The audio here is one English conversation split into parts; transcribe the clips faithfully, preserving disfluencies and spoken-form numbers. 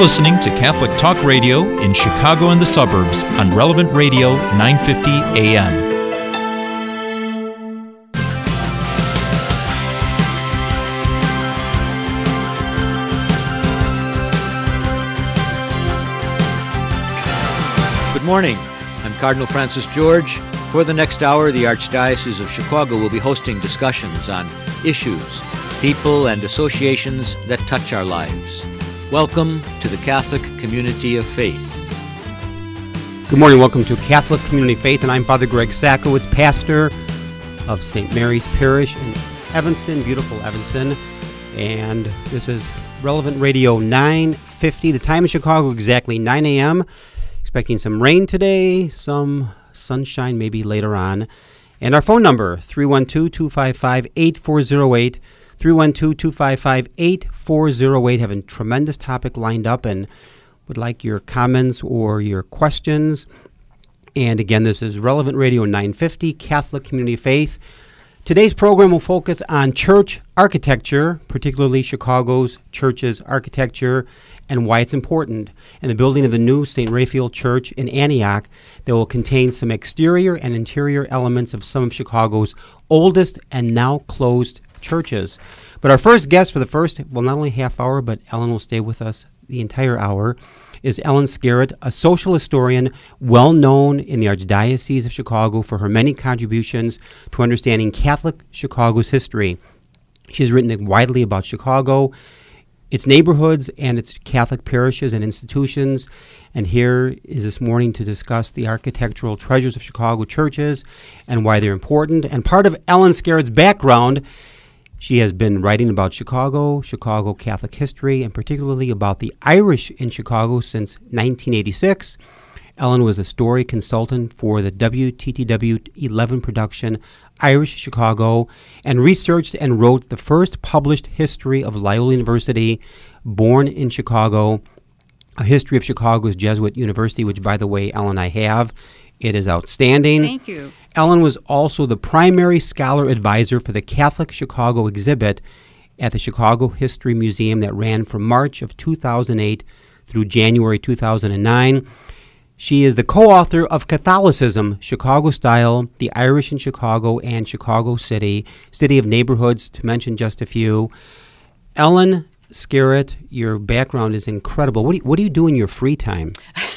listening to Catholic Talk Radio in Chicago and the suburbs on Relevant Radio nine fifty A M. Good morning. I'm Cardinal Francis George. For the next hour, the Archdiocese of Chicago will be hosting discussions on issues, people, and associations that touch our lives. Welcome to the Catholic Community of Faith. Good morning. Welcome to Catholic Community of Faith, and I'm Father Greg Sakowicz, pastor of Saint Mary's Parish in Evanston, beautiful Evanston. And this is Relevant Radio nine fifty. The time in Chicago, exactly nine a.m. Expecting some rain today, some sunshine maybe later on. And our phone number, three one two, two five five, eight four zero eight, three one two, two five five, eight four zero eight. Having a tremendous topic lined up and would like your comments or your questions. And again, this is Relevant Radio nine fifty, Catholic Community of Faith. Today's program will focus on church architecture, particularly Chicago's church's architecture and why it's important, and the building of the new Saint Raphael Church in Antioch that will contain some exterior and interior elements of some of Chicago's oldest and now closed churches. But our first guest for the first, well, not only half hour, but Ellen will stay with us the entire hour, is Ellen Skerrett, a social historian well known in the Archdiocese of Chicago for her many contributions to understanding Catholic Chicago's history. She has written widely about Chicago, its neighborhoods, and its Catholic parishes and institutions. And here is this morning to discuss the architectural treasures of Chicago churches and why they're important. And part of Ellen Skerrett's background, she has been writing about Chicago, Chicago Catholic history, and particularly about the Irish in Chicago since nineteen eighty-six. Ellen was a story consultant for the W T T W eleven production Irish Chicago and researched and wrote the first published history of Loyola University, born in Chicago, a history of Chicago's Jesuit University, which, by the way, Ellen, I have. It is outstanding. Thank you. Ellen was also the primary scholar advisor for the Catholic Chicago exhibit at the Chicago History Museum that ran from March of two thousand eight through January two thousand nine. She is the co-author of Catholicism, Chicago Style, The Irish in Chicago, and Chicago City, City of Neighborhoods, to mention just a few. Ellen Skerrett, your background is incredible. What do you, what do you do in your free time?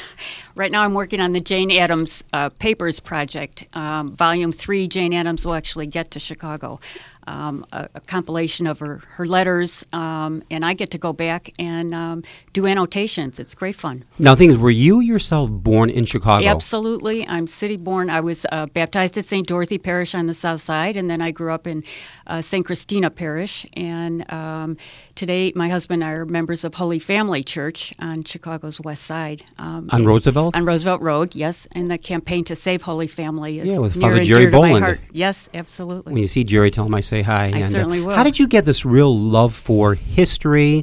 Right now I'm working on the Jane Addams uh, Papers Project. Um, volume three, Jane Addams will actually get to Chicago. Um, a, a compilation of her, her letters, um, and I get to go back and um, do annotations. It's great fun. Now, the thing is, were you yourself born in Chicago? Absolutely. I'm city-born. I was uh, baptized at Saint Dorothy Parish on the south side, and then I grew up in uh, Saint Christina Parish. And um, today, my husband and I are members of Holy Family Church on Chicago's west side. Um, on Roosevelt? On Roosevelt Road, yes. And the campaign to save Holy Family is yeah, with near Father and Jerry dear to my Boland. heart. Yes, absolutely. When you see Jerry, tell him I say hi. I and, certainly uh, will. How did you get this real love for history,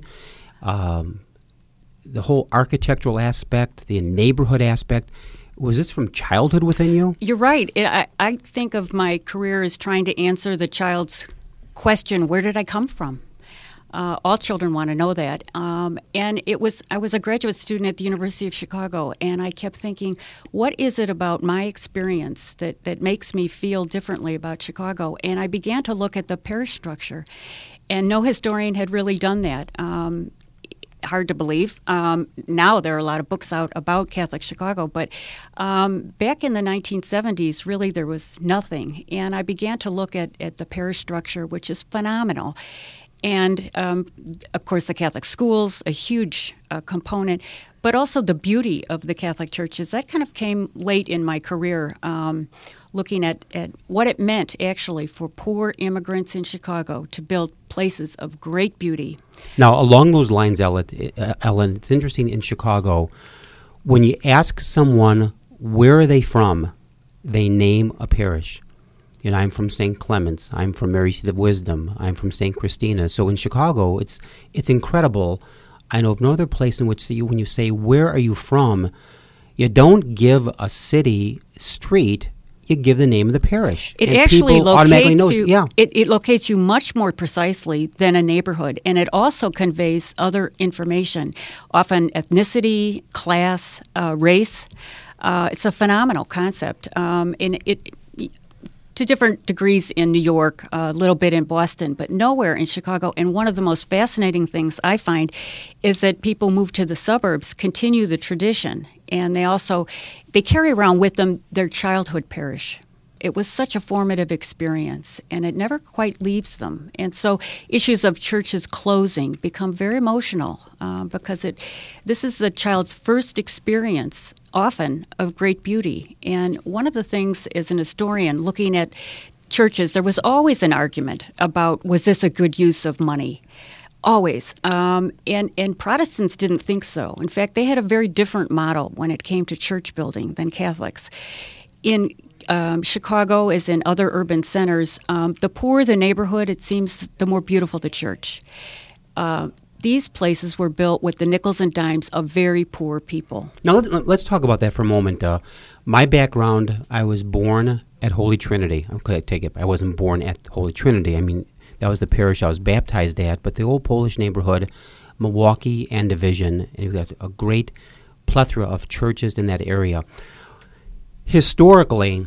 um, the whole architectural aspect, the neighborhood aspect? Was this from childhood within you? You're right. I, I think of my career as trying to answer the child's question, where did I come from? Uh, all children want to know that. Um, and it was I was a graduate student at the University of Chicago, and I kept thinking, what is it about my experience that, that makes me feel differently about Chicago? And I began to look at the parish structure, and no historian had really done that. Um, hard to believe. Um, now there are a lot of books out about Catholic Chicago, but um, back in the nineteen seventies, really there was nothing. And I began to look at, at the parish structure, which is phenomenal. And, um, of course, the Catholic schools, a huge uh, component, but also the beauty of the Catholic churches. That kind of came late in my career, um, looking at, at what it meant, actually, for poor immigrants in Chicago to build places of great beauty. Now, along those lines, Ellen, Ellen, it's interesting in Chicago, when you ask someone where are they from, they name a parish. You know, I'm from Saint Clement's. I'm from Mary Seat of Wisdom. I'm from Saint Christina. So in Chicago, it's it's incredible. I know of no other place in which you, when you say, where are you from, you don't give a city street you give the name of the parish. It and actually people automatically locates knows, you. Yeah. It, it locates you much more precisely than a neighborhood, and it also conveys other information, often ethnicity, class, uh, race. Uh, it's a phenomenal concept, um, and it. to different degrees in New York, a little bit in Boston, but nowhere in Chicago. And one of the most fascinating things I find is that people move to the suburbs, continue the tradition, and they also they carry around with them their childhood parish. It was such a formative experience, and it never quite leaves them. And so issues of churches closing become very emotional uh, because it this is the child's first experience, often, of great beauty. And one of the things, as an historian, looking at churches, there was always an argument about, was this a good use of money? Always. Um, and, and Protestants didn't think so. In fact, they had a very different model when it came to church building than Catholics. In Um, Chicago, as in other urban centers, um, the poorer the neighborhood, it seems, the more beautiful the church. Uh, these places were built with the nickels and dimes of very poor people. Now, let, let's talk about that for a moment. Uh, my background, I was born at Holy Trinity. Okay, I take it. I wasn't born at Holy Trinity. I mean, that was the parish I was baptized at, but the old Polish neighborhood, Milwaukee and Division, and you've got a great plethora of churches in that area. Historically,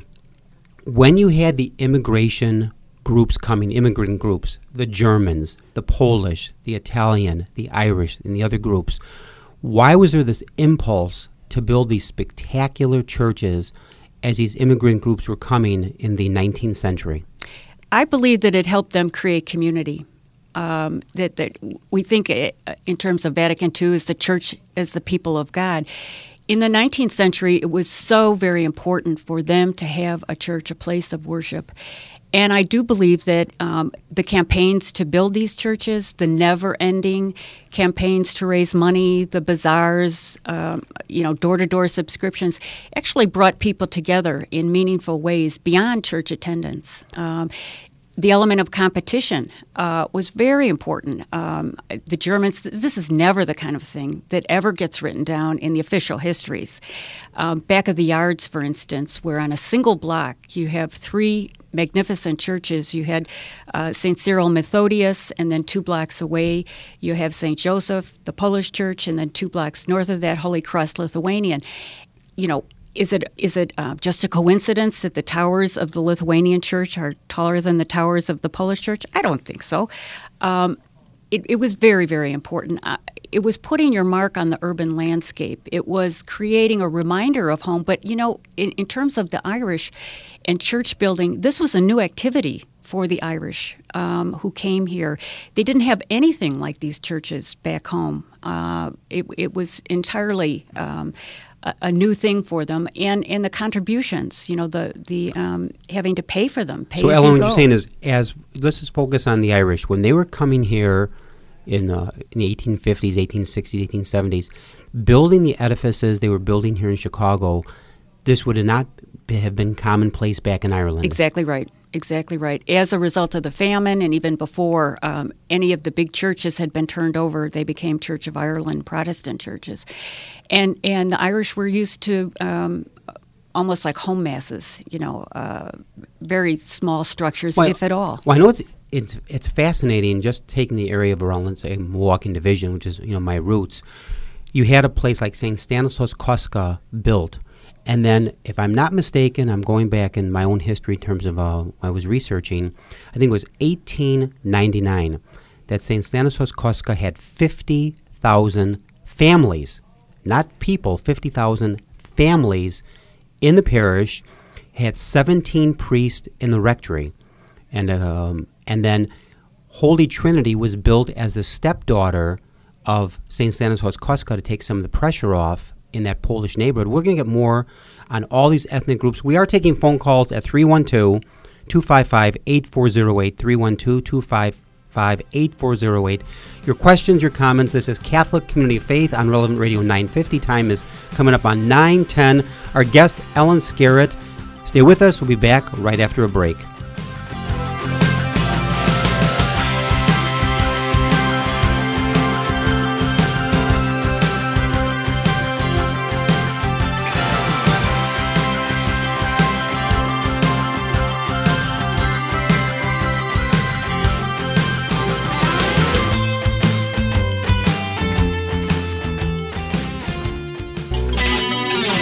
when you had the immigration groups coming, immigrant groups, the Germans, the Polish, the Italian, the Irish, and the other groups, why was there this impulse to build these spectacular churches as these immigrant groups were coming in the nineteenth century? I believe that it helped them create community. Um, that, that we think it, in terms of Vatican Two as the church as the people of God. In the nineteenth century, it was so very important for them to have a church, a place of worship. And I do believe that um, the campaigns to build these churches, the never-ending campaigns to raise money, the bazaars, um, you know, door-to-door subscriptions, actually brought people together in meaningful ways beyond church attendance. Um, The element of competition uh, was very important. Um, the Germans, this is never the kind of thing that ever gets written down in the official histories. Um, back of the yards, for instance, where on a single block you have three magnificent churches. You had uh, Saint Cyril Methodius, and then two blocks away you have Saint Joseph, the Polish church, and then two blocks north of that, Holy Cross Lithuanian. You know, Is it is it uh, just a coincidence that the towers of the Lithuanian church are taller than the towers of the Polish church? I don't think so. Um, it, it was very, very important. Uh, it was putting your mark on the urban landscape. It was creating a reminder of home. But, you know, in, in terms of the Irish and church building, this was a new activity for the Irish um, who came here. They didn't have anything like these churches back home. Uh, it, it was entirely Um, A, a new thing for them, and, and the contributions, you know, the the um, having to pay for them. Pay so, as Ellen, you what go. you're saying is, as let's just focus on the Irish. When they were coming here in, uh, in the eighteen fifties, eighteen sixties, eighteen seventies, building the edifices they were building here in Chicago, this would not have been commonplace back in Ireland. Exactly right. Exactly right. As a result of the famine, and even before um, any of the big churches had been turned over, they became Church of Ireland Protestant churches. And and the Irish were used to um, almost like home masses, you know, uh, very small structures, well, if at all. Well, I know it's, it's, it's fascinating just taking the area of around, let's say, Milwaukee Division, which is, you know, my roots. You had a place like Saint Stanislaus Kostka built. And then, if I'm not mistaken, I'm going back in my own history in terms of uh, I was researching, I think it was eighteen ninety-nine that Saint Stanislaus Kostka had fifty thousand families, not people, fifty thousand families in the parish, had seventeen priests in the rectory. And, um, and then Holy Trinity was built as the stepdaughter of Saint Stanislaus Kostka to take some of the pressure off in that Polish neighborhood. We're going to get more on all these ethnic groups. We are taking phone calls at three one two, two five five, eight four zero eight, three one two, two five five, eight four zero eight. Your questions, your comments. This is Catholic Community of Faith on Relevant Radio nine fifty. Time is coming up on nine ten. Our guest, Ellen Scarrett. Stay with us. We'll be back right after a break.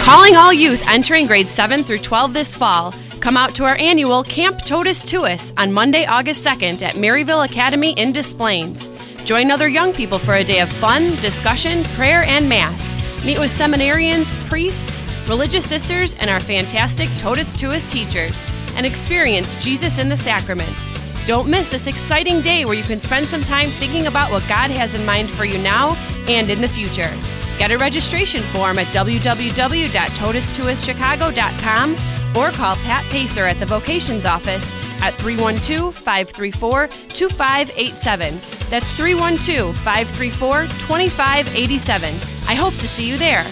Calling all youth entering grades seven through twelve this fall. Come out to our annual Camp Totus Tuus on Monday, August second at Maryville Academy in Des Plaines. Join other young people for a day of fun, discussion, prayer, and Mass. Meet with seminarians, priests, religious sisters, and our fantastic Totus Tuus teachers, and experience Jesus in the sacraments. Don't miss this exciting day where you can spend some time thinking about what God has in mind for you now and in the future. Get a registration form at w w w dot totus tuus chicago dot com or call Pat Pacer at the Vocations Office at three one two, five three four, two five eight seven. That's three one two, five three four, two five eight seven. I hope to see you there.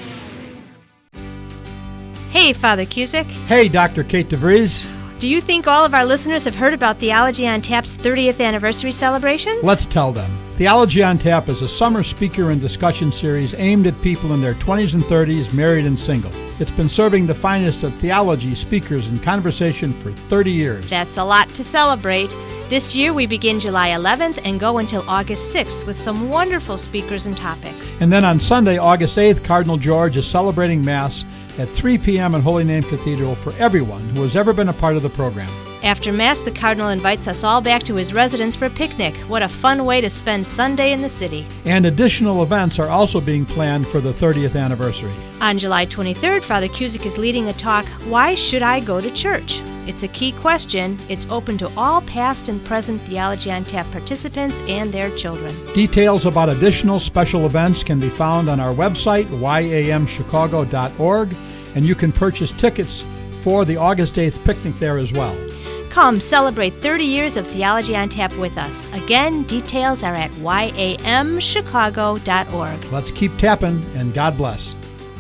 Hey, Father Cusick. Hey, Doctor Kate DeVries. Do you think all of our listeners have heard about Theology on Tap's thirtieth anniversary celebrations? Let's tell them. Theology on Tap is a summer speaker and discussion series aimed at people in their twenties and thirties, married and single. It's been serving the finest of theology, speakers, and conversation for thirty years. That's a lot to celebrate. This year we begin July eleventh and go until August sixth with some wonderful speakers and topics. And then on Sunday, August eighth, Cardinal George is celebrating Mass at three p.m. at Holy Name Cathedral for everyone who has ever been a part of the program. After Mass, the Cardinal invites us all back to his residence for a picnic. What a fun way to spend Sunday in the city. And additional events are also being planned for the thirtieth anniversary. On July twenty-third, Father Cusick is leading a talk, Why Should I Go to Church? It's a key question. It's open to all past and present Theology on Tap participants and their children. Details about additional special events can be found on our website, y a m chicago dot org, and you can purchase tickets for the August eighth picnic there as well. Come celebrate thirty years of Theology on Tap with us. Again, details are at y a m chicago dot org. Let's keep tapping, and God bless.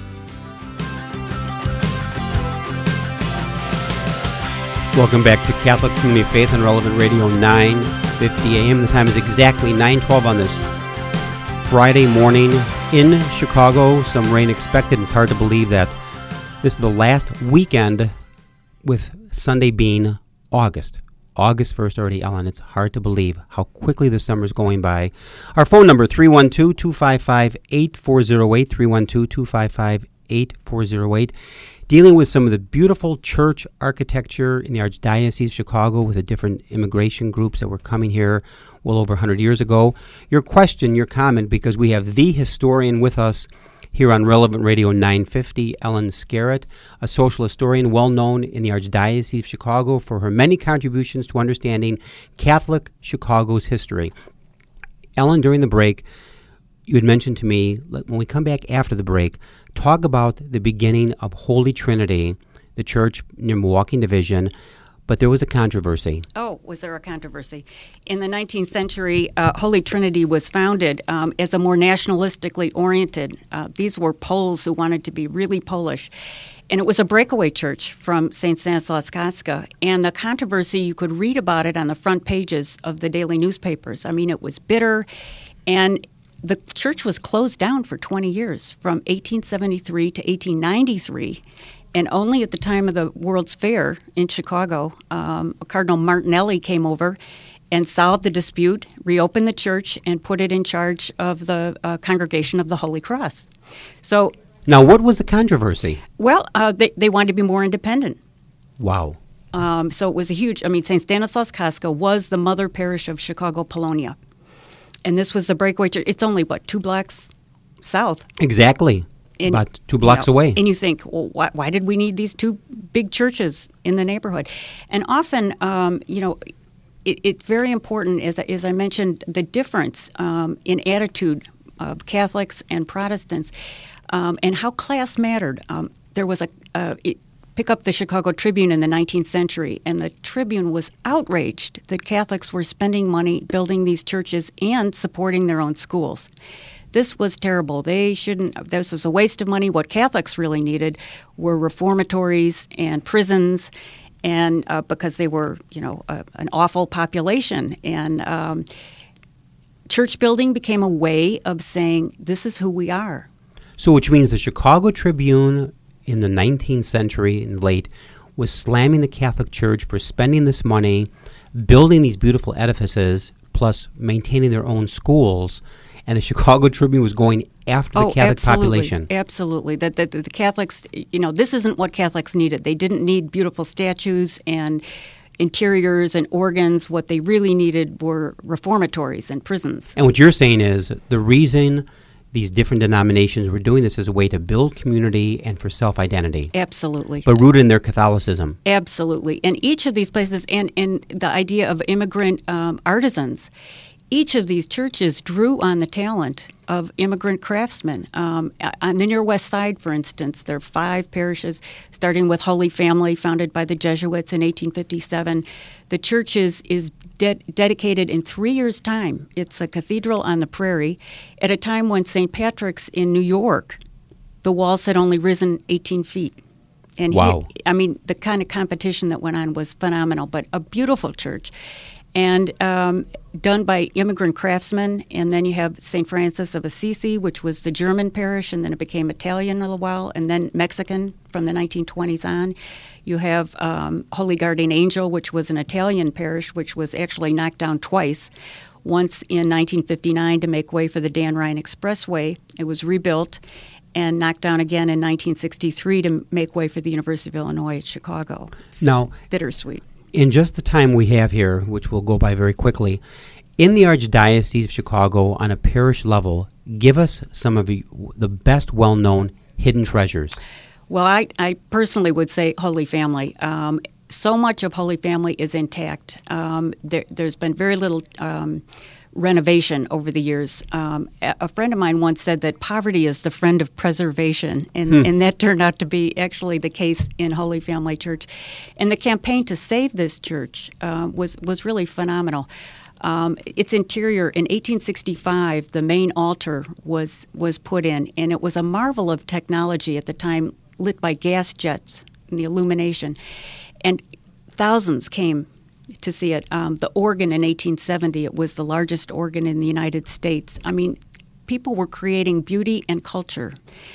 Welcome back to Catholic Community Faith on Relevant Radio nine fifty a m. The time is exactly nine twelve on this Friday morning in Chicago. Some rain expected. It's hard to believe that this is the last weekend with Sunday being August. August first already, Ellen. It's hard to believe how quickly the summer's going by. Our phone number, three one two, two five five, eight four zero eight, three one two, two five five, eight four zero eight. Dealing with some of the beautiful church architecture in the Archdiocese of Chicago with the different immigration groups that were coming here well over one hundred years ago. Your question, your comment, because we have the historian with us here on Relevant Radio nine fifty, Ellen Scarrett, a social historian well known in the Archdiocese of Chicago for her many contributions to understanding Catholic Chicago's history. Ellen, during the break, you had mentioned to me, when we come back after the break, talk about the beginning of Holy Trinity, the church near Milwaukee Division, but there was a controversy. Oh, was there a controversy? In the nineteenth century, uh, Holy Trinity was founded um, as a more nationalistically oriented. Uh, these were Poles who wanted to be really Polish. And it was a breakaway church from Saint Stanislaus Kostka. And the controversy, you could read about it on the front pages of the daily newspapers. I mean, it was bitter. And the church was closed down for twenty years, from eighteen seventy-three to eighteen ninety-three. And only at the time of the World's Fair in Chicago, um, Cardinal Martinelli came over and solved the dispute, reopened the church, and put it in charge of the uh, Congregation of the Holy Cross. So, now, what was the controversy? Well, uh, they, they wanted to be more independent. Wow. Um, so it was a huge, I mean, Saint Stanislaus Kostka was the mother parish of Chicago Polonia. And this was the breakaway church. It's only, what, two blocks south? Exactly. And, about two blocks you know, away. And you think, well, why, why did we need these two big churches in the neighborhood? And often, um, you know, it, it's very important, as, as I mentioned, the difference um, in attitude of Catholics and Protestants um, and how class mattered. Um, there was a, uh, it, pick up the Chicago Tribune in the nineteenth century, and the Tribune was outraged that Catholics were spending money building these churches and supporting their own schools. This was terrible. They shouldn't, this was a waste of money. What Catholics really needed were reformatories and prisons, and uh, because they were, you know, a, an awful population. And um, church building became a way of saying, this is who we are. So which means the Chicago Tribune in the nineteenth century and late was slamming the Catholic Church for spending this money, building these beautiful edifices, plus maintaining their own schools. and the Chicago Tribune was going after the oh, Catholic absolutely, population. Absolutely. That the, the, the Catholics, you know, this isn't what Catholics needed. They didn't need beautiful statues and interiors and organs. What they really needed were reformatories and prisons. And what you're saying is the reason these different denominations were doing this as a way to build community and for self-identity. Absolutely. But rooted in their Catholicism. Absolutely. And each of these places, and, and the idea of immigrant um, artisans, each of these churches drew on the talent of immigrant craftsmen. Um, on the near west side, for instance, there are five parishes, starting with Holy Family, founded by the Jesuits in eighteen fifty-seven. The church is, is de- dedicated in three years' time. It's a cathedral on the prairie at a time when Saint Patrick's in New York, the walls had only risen eighteen feet. And wow. He, I mean, the kind of competition that went on was phenomenal, but a beautiful church. And um, done by immigrant craftsmen. And then you have Saint Francis of Assisi, which was the German parish, and then it became Italian a little while, and then Mexican from the nineteen twenties on. You have um, Holy Guardian Angel, which was an Italian parish, which was actually knocked down twice. Once in nineteen fifty-nine to make way for the Dan Ryan Expressway. It was rebuilt and knocked down again in nineteen sixty-three to make way for the University of Illinois at Chicago. It's now, bittersweet. In just the time we have here, which will go by very quickly, in the Archdiocese of Chicago on a parish level, give us some of the, the best well-known hidden treasures. Well, I, I personally would say Holy Family. Um, so much of Holy Family is intact. Um, there, there's been very little um, renovation over the years. Um, a, a friend of mine once said that poverty is the friend of preservation, and, hmm. and that turned out to be actually the case in Holy Family Church. And the campaign to save this church uh, was, was really phenomenal. Um, its interior, in eighteen sixty-five, the main altar was, was put in, and it was a marvel of technology at the time, lit by gas jets and the illumination. And thousands came to see it. Um, the organ in eighteen seventy, it was the largest organ in the United States. I mean, people were creating beauty and culture.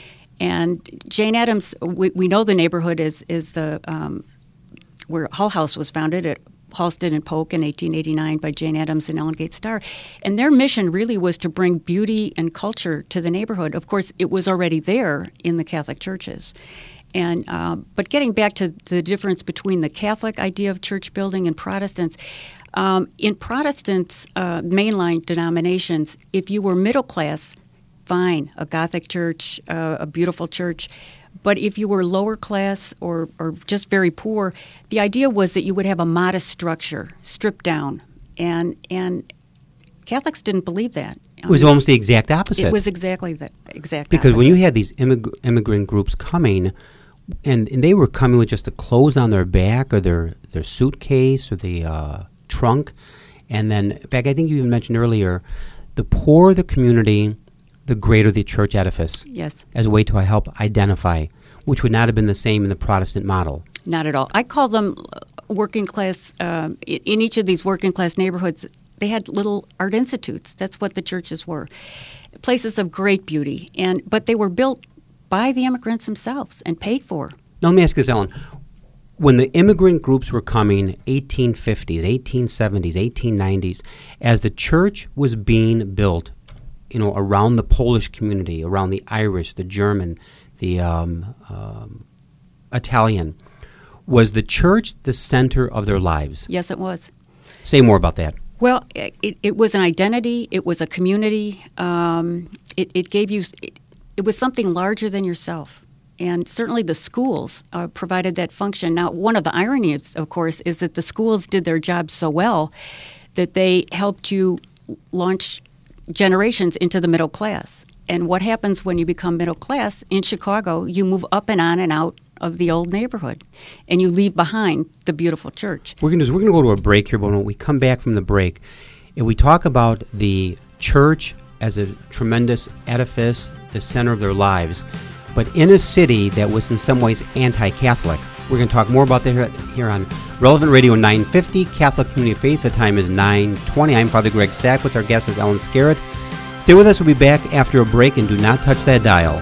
And Jane Addams, we, we know the neighborhood is, is the um, where Hull House was founded at Halsted and Polk in eighteen eighty-nine by Jane Addams and Ellen Gates Starr. And their mission really was to bring beauty and culture to the neighborhood. Of course, it was already there in the Catholic churches. And uh, but getting back to the difference between the Catholic idea of church building and Protestants, um, in Protestants, uh, mainline denominations, if you were middle class, fine, a Gothic church, uh, a beautiful church. But if you were lower class or, or just very poor, the idea was that you would have a modest structure, stripped down. And and Catholics didn't believe that. It was almost the exact opposite. It was exactly the exact because opposite. When you had these immig- immigrant groups coming, and, and they were coming with just the clothes on their back or their, their suitcase or the uh, trunk, and then, in fact, I think you even mentioned earlier, the poorer the community, the greater the church edifice. Yes. As a way to help identify, which would not have been the same in the Protestant model. Not at all. I call them working class, um, in each of these working class neighborhoods, they had little art institutes. That's what the churches were. Places of great beauty. and But they were built by the immigrants themselves and paid for. Now let me ask you this, Ellen. When the immigrant groups were coming, eighteen fifties, eighteen seventies, eighteen nineties, as the church was being built, you know, around the Polish community, around the Irish, the German, the um, um, Italian, was the church the center of their lives? Yes, it was. Say more about that. Well, it, it was an identity. It was a community. Um, it, it gave you. It, it was something larger than yourself, and certainly the schools uh, provided that function. Now, one of the ironies, of course, is that the schools did their job so well that they helped you launch generations into the middle class. And what happens when you become middle class in Chicago? You move up and on and out of the old neighborhood, and you leave behind the beautiful church. We're going to we're going to go to a break here, but when we come back from the break, if we talk about the church as a tremendous edifice, the center of their lives, but in a city that was in some ways anti-Catholic. We're going to talk more about that here, here on Relevant Radio nine fifty, Catholic Community of Faith. The time is nine twenty. I'm Father Greg Sackwitz. Our guest is Ellen Scarrett. Stay with us. We'll be back after a break, and do not touch that dial.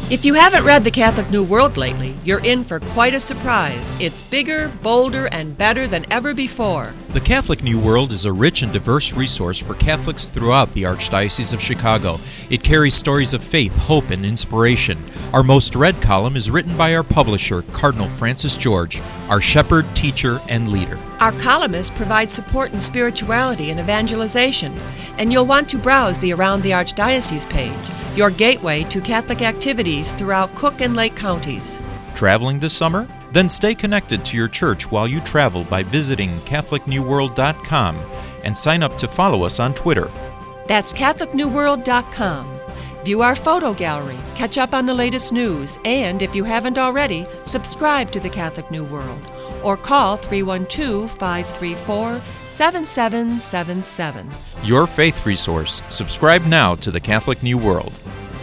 If you haven't read The Catholic New World lately, you're in for quite a surprise. It's bigger, bolder, and better than ever before. The Catholic New World is a rich and diverse resource for Catholics throughout the Archdiocese of Chicago. It carries stories of faith, hope, and inspiration. Our most read column is written by our publisher, Cardinal Francis George, our shepherd, teacher, and leader. Our columnists provide support in spirituality and evangelization, and you'll want to browse the Around the Archdiocese page, your gateway to Catholic activities throughout Cook and Lake counties. Traveling this summer? Then stay connected to your church while you travel by visiting Catholic New World dot com and sign up to follow us on Twitter. That's Catholic New World dot com. View our photo gallery, catch up on the latest news, and if you haven't already, subscribe to the Catholic New World or call three one two, five three four, seven seven seven seven. Your faith resource. Subscribe now to the Catholic New World.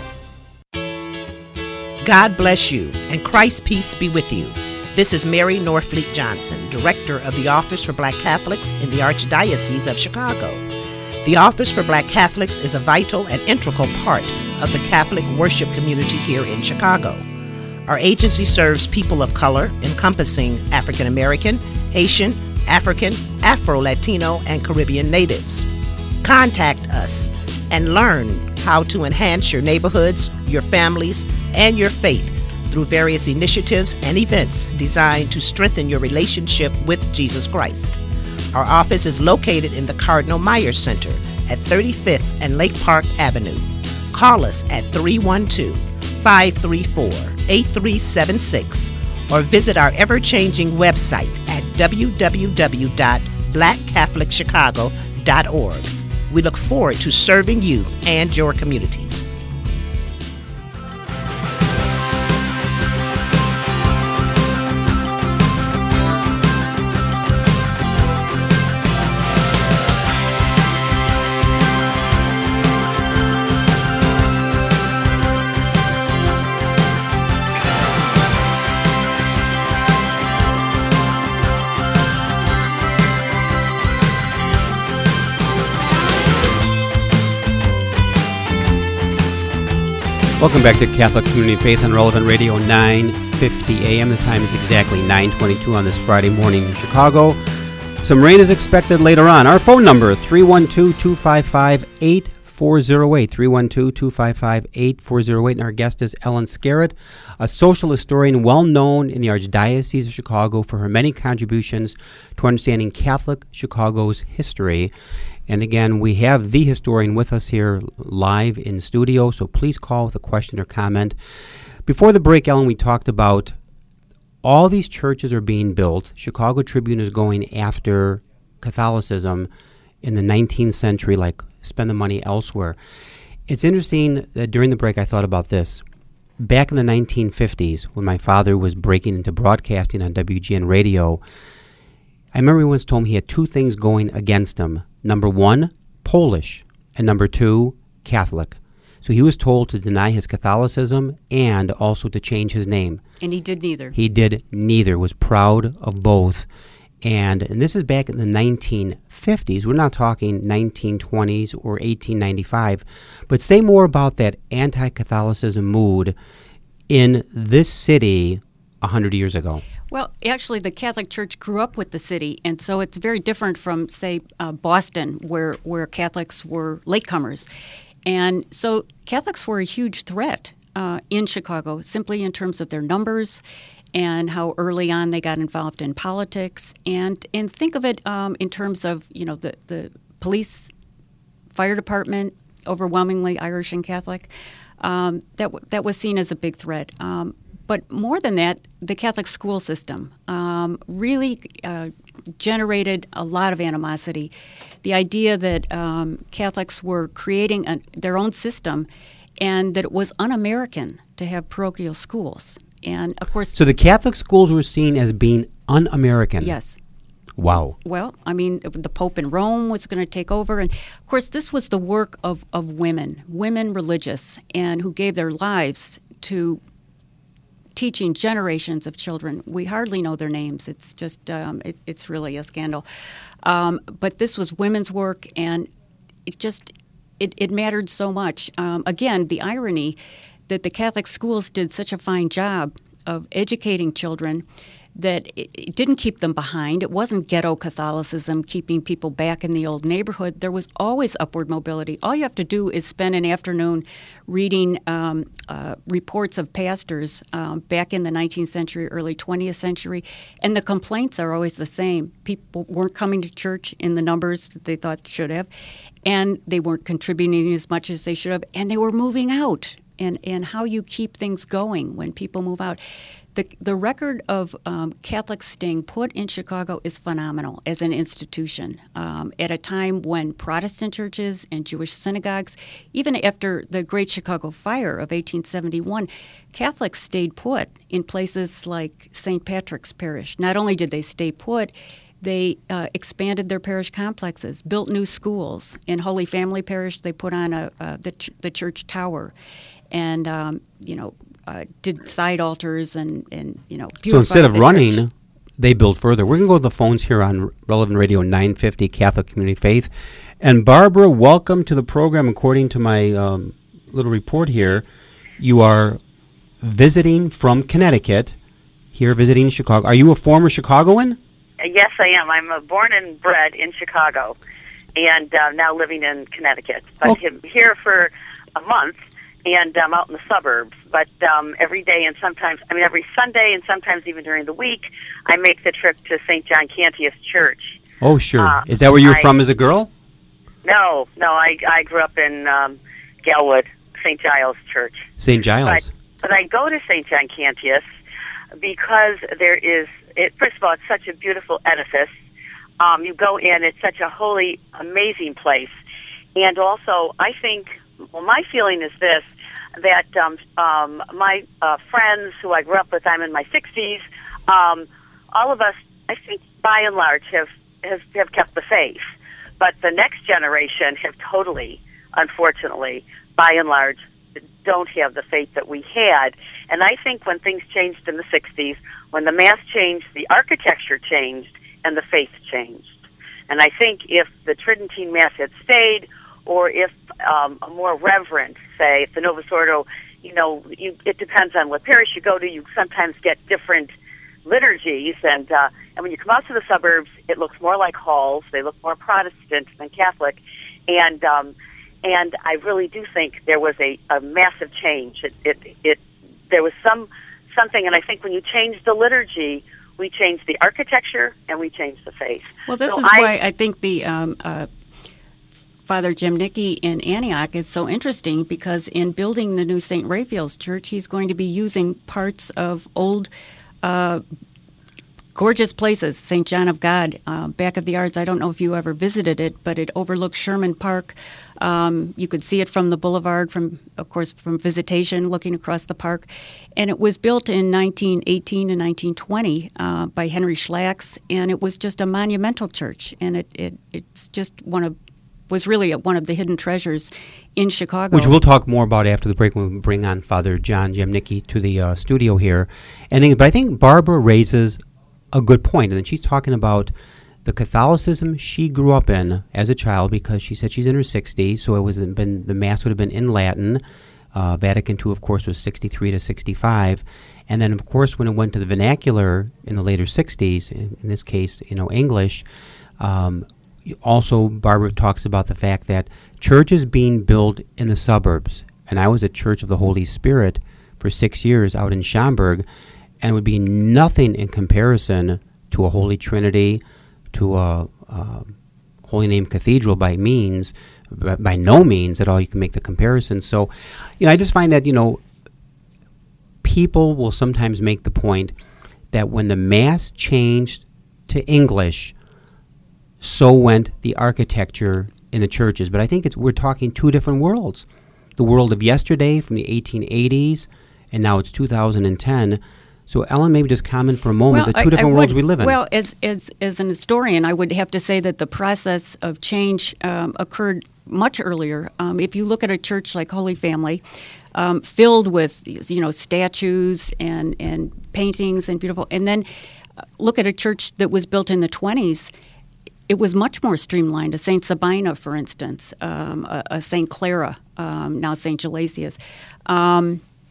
God bless you, and Christ's peace be with you. This is Mary Norfleet Johnson, Director of the Office for Black Catholics in the Archdiocese of Chicago. The Office for Black Catholics is a vital and integral part of the Catholic worship community here in Chicago. Our agency serves people of color, encompassing African American, Haitian, African, Afro-Latino, and Caribbean natives. Contact us and learn how to enhance your neighborhoods, your families, and your faith through various initiatives and events designed to strengthen your relationship with Jesus Christ. Our office is located in the Cardinal Myers Center at thirty-fifth and Lake Park Avenue. Call us at three one two, five three four, eight three seven six or visit our ever-changing website at w w w dot black catholic chicago dot org. We look forward to serving you and your communities. Welcome back to Catholic Community Faith on Relevant Radio, nine fifty a.m. The time is exactly nine twenty-two on this Friday morning in Chicago. Some rain is expected later on. Our phone number, three one two, two five five, eight four zero eight, three one two, two five five, eight four zero eight. And our guest is Ellen Scarrett, a social historian well known in the Archdiocese of Chicago for her many contributions to understanding Catholic Chicago's history. And again, we have the historian with us here live in studio, so please call with a question or comment. Before the break, Ellen, we talked about all these churches are being built. Chicago Tribune is going after Catholicism in the nineteenth century, like spend the money elsewhere. It's interesting that during the break I thought about this. Back in the nineteen fifties, when my father was breaking into broadcasting on W G N radio, I remember he once told me he had two things going against him. Number one, Polish, and number two, Catholic. So he was told to deny his Catholicism and also to change his name. And he did neither. He did neither, was proud of both. And, and this is back in the nineteen fifties. We're not talking nineteen twenties or eighteen ninety-five. But say more about that anti-Catholicism mood in this city one hundred years ago. Well, actually, the Catholic Church grew up with the city, and so it's very different from, say, uh, Boston, where, where Catholics were latecomers. And so Catholics were a huge threat uh, in Chicago, simply in terms of their numbers and how early on they got involved in politics. And and think of it um, in terms of, you know, the, the police, fire department, overwhelmingly Irish and Catholic. Um, that w- that was seen as a big threat. Um, But more than that, the Catholic school system um, really uh, generated a lot of animosity. The idea that um, Catholics were creating a, their own system and that it was un-American to have parochial schools. And, of course... So the Catholic schools were seen as being un-American? Yes. Wow. Well, I mean, the Pope in Rome was going to take over. And, of course, this was the work of, of women, women religious, and who gave their lives to teaching generations of children. We hardly know their names. It's just, um, it, it's really a scandal. Um, but this was women's work, and it just, it, it mattered so much. Um, again, the irony that the Catholic schools did such a fine job of educating children that it, it didn't keep them behind. It wasn't ghetto Catholicism keeping people back in the old neighborhood. There was always upward mobility. All you have to do is spend an afternoon reading um, uh, reports of pastors um, back in the nineteenth century, early twentieth century, and the complaints are always the same. People weren't coming to church in the numbers that they thought should have, and they weren't contributing as much as they should have, and they were moving out. And, and how you keep things going when people move out. The, the record of um, Catholics staying put in Chicago is phenomenal as an institution. Um, at a time when Protestant churches and Jewish synagogues, even after the Great Chicago Fire of eighteen seventy-one, Catholics stayed put in places like Saint Patrick's Parish. Not only did they stay put, they uh, expanded their parish complexes, built new schools. In Holy Family Parish, they put on a, uh, the, ch- the church tower. And, um, you know, uh, did side altars and, and you know, so instead of the running, church. They build further. We're going to go to the phones here on Relevant Radio nine fifty Catholic Community Faith. And Barbara, welcome to the program. According to my um, little report here, you are visiting from Connecticut, here visiting Chicago. Are you a former Chicagoan? Yes, I am. I'm uh, born and bred in Chicago and uh, now living in Connecticut. But Oh. I'm here for a month. And I'm out in the suburbs, but um, every day and sometimes, I mean, every Sunday and sometimes even during the week, I make the trip to Saint John Cantius Church. Oh, sure. Uh, Is that where you were I- from as a girl? No, no, I I grew up in um, Galwood, Saint Giles Church. Saint Giles. But, but I go to Saint John Cantius because there is, it, first of all, it's such a beautiful edifice. Um, you go in, it's such a holy, amazing place. And also, I think, well, my feeling is this, that um, um, my uh, friends who I grew up with, I'm in my sixties, um, all of us, I think, by and large, have, have, have kept the faith. But the next generation have totally, unfortunately, by and large, don't have the faith that we had. And I think when things changed in the sixties, when the Mass changed, the architecture changed, and the faith changed. And I think if the Tridentine Mass had stayed, or if um, a more reverent, say, if the Novus Ordo, you know, you, it depends on what parish you go to, you sometimes get different liturgies, and uh, and when you come out to the suburbs, it looks more like halls. They look more Protestant than Catholic, and um, and I really do think there was a, a massive change. It, it it there was some something, and I think when you change the liturgy, we change the architecture and we change the faith. Well, this So is I, why I think the um, uh, Father Jim Nicky in Antioch is so interesting, because in building the new Saint Raphael's Church, he's going to be using parts of old, uh, gorgeous places. Saint John of God, uh, back of the Arts. I don't know if you ever visited it, but it overlooks Sherman Park. Um, you could see it from the boulevard, from, of course, from Visitation, looking across the park. And it was built in nineteen eighteen and nineteen twenty uh, by Henry Schlacks, and it was just a monumental church. And it, it it's just one of was really one of the hidden treasures in Chicago. Which we'll talk more about after the break when we bring on Father John Jemnicki to the uh, studio here. And then, but I think Barbara raises a good point, and then she's talking about the Catholicism she grew up in as a child, because she said she's in her sixties, so it was been the Mass would have been in Latin. Uh, Vatican two, of course, was sixty-three to sixty-five, and then, of course, when it went to the vernacular in the later sixties, in, in this case, you know, English. Um, Also, Barbara talks about the fact that churches being built in the suburbs, and I was at Church of the Holy Spirit for six years out in Schaumburg, and it would be nothing in comparison to a Holy Trinity, to a, a Holy Name Cathedral by means, by no means at all you can make the comparison. So, you know, I just find that, you know, people will sometimes make the point that when the Mass changed to English, so went the architecture in the churches. But I think it's we're talking two different worlds. The world of yesterday from the eighteen eighties, and now it's two thousand ten. So, Ellen, maybe just comment for a moment Well, the two I- different I worlds would- we live in. Well, as, as, as an historian, I would have to say that the process of change um, occurred much earlier. Um, if you look at a church like Holy Family, um, filled with, you know, statues and, and paintings and beautiful, and then uh, look at a church that was built in the twenties, it was much more streamlined. A Saint Sabina, for instance, um, a, a Saint Clara, um, now Saint Gelasius. Um,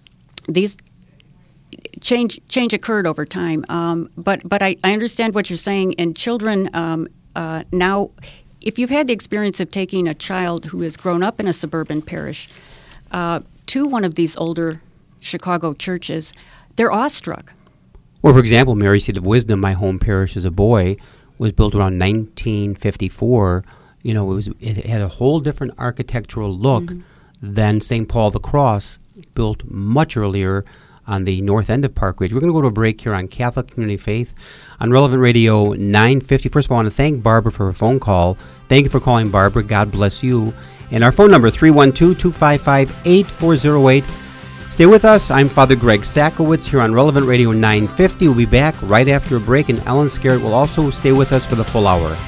these change change occurred over time. Um, but but I, I understand what you're saying. And children um, uh, now, if you've had the experience of taking a child who has grown up in a suburban parish uh, to one of these older Chicago churches, they're awestruck. Well, for example, Mary Seat of Wisdom, my home parish as a boy, was built around nineteen fifty-four. You know, it was it had a whole different architectural look mm-hmm. than Saint Paul the Cross, built much earlier on the north end of Park Ridge. We're going to go to a break here on Catholic Community Faith on Relevant Radio nine fifty. First of all, I want to thank Barbara for her phone call. Thank you for calling, Barbara. God bless you. And our phone number, three one two, two five five, eight four zero eight. Stay with us. I'm Father Greg Sakowicz here on Relevant Radio nine fifty. We'll be back right after a break, and Ellen Scarrett will also stay with us for the full hour.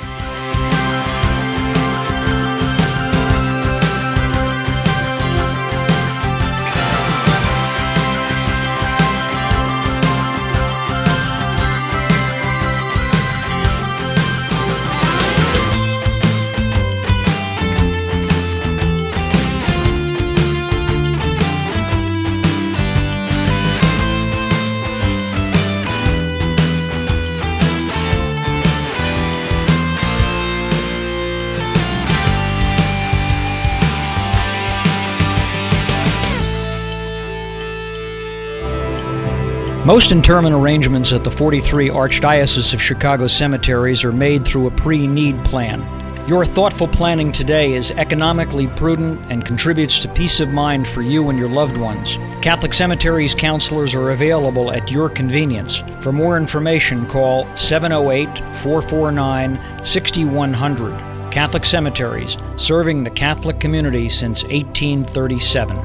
Most interment arrangements at the forty-three Archdiocese of Chicago cemeteries are made through a pre-need plan. Your thoughtful planning today is economically prudent and contributes to peace of mind for you and your loved ones. Catholic Cemeteries counselors are available at your convenience. For more information, call seven oh eight, four four nine, six one zero zero. Catholic Cemeteries, serving the Catholic community since eighteen thirty-seven.